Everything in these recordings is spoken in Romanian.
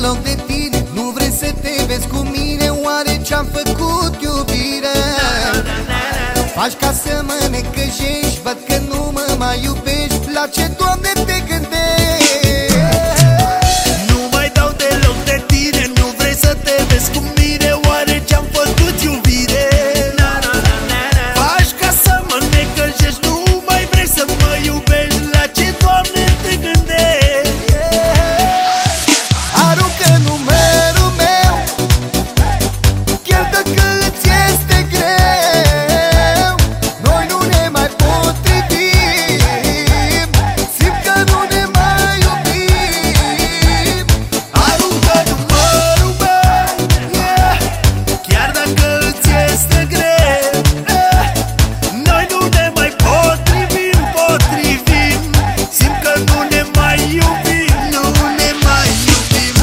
loc de tine. Nu vrei să te vezi cu mine, oare ce-am făcut, iubire? Faci ca să mă necăjești, văd că nu mă mai iubești. La ce, Doamne, te gândești? Nu mai dau deloc de tine, nu vrei să te vezi cu mine, oare ce-am făcut, iubire? Faci ca să mă necăjești, nu mai vrei să mă iubești. La ce, Doamne, te gândești? Aruncă numărul meu, chiar dacă îți este greu. Noi nu ne mai potrivim, simt că nu ne mai iubim. Aruncă numărul meu, yeah, chiar dacă îți este greu. Noi nu ne mai potrivim, simt că nu ne mai iubim, nu ne mai iubim.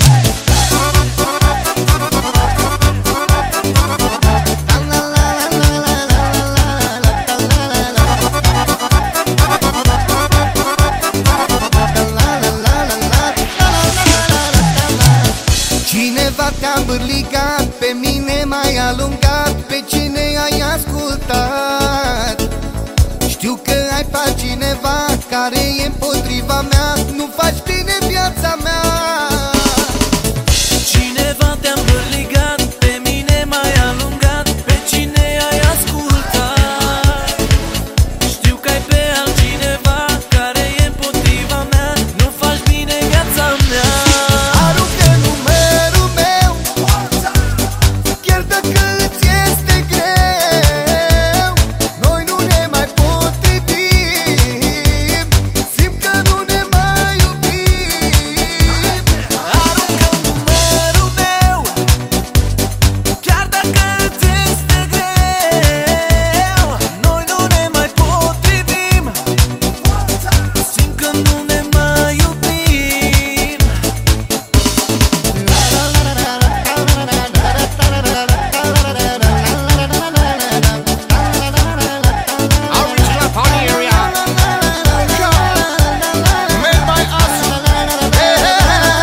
Cineva te-a îmbârligat, pe mine m-ai alungat. Pe cine ai ascultat? Știu că ai pe cineva care e împotriva mea. Nu faci bine viața mea. Cineva te-a îmbârligat, pe mine m-ai alungat. Pe cine ai ascultat? Știu că ai pe altcineva care e împotriva mea. Nu faci bine viața mea. Aruncă numărul meu, chiar dacă îți este greu. Noi nu ne mai potrivim, simt că nu ne mai iubim. Aruncă numărul meu, chiar dacă îți este greu. Noi nu ne mai potrivim, simt că nu ne mai iubim. Original Pony area. Made by us. Hey, hey,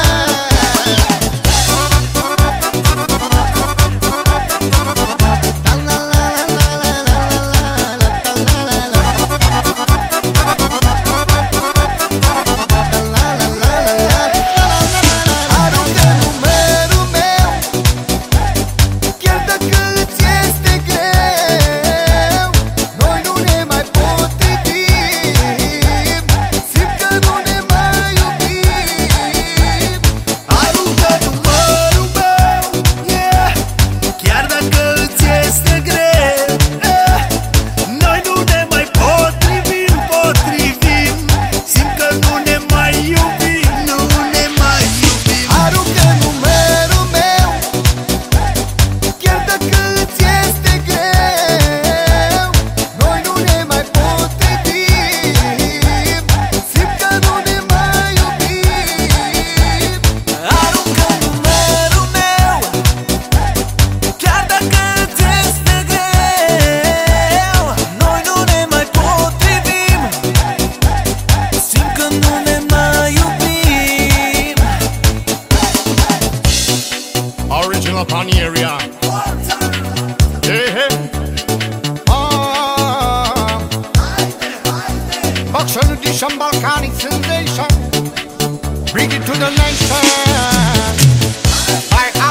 Aruncă numărul meu, chiar dacă îți este greu. Noi nu ne mai potrivim, simt că nu ne mai iubim. Aruncă numărul meu, yeah, chiar dacă îți este greu. Noi nu ne mai potrivim, simt că nu ne mai iubim, nu ne mai iubim. Aruncă numărul meu, chiar dacă îți este greu. Noi nu ne mai potrivim, simt că nu ne mai iubim. Aruncă numărul meu, chiar dacă îți este greu. Noi nu ne mai potrivim, simt că nu ne mai iubim. Original Pony area. Hey, hey. Boxer edition, Balkanic sensation. Bring it to the nation. By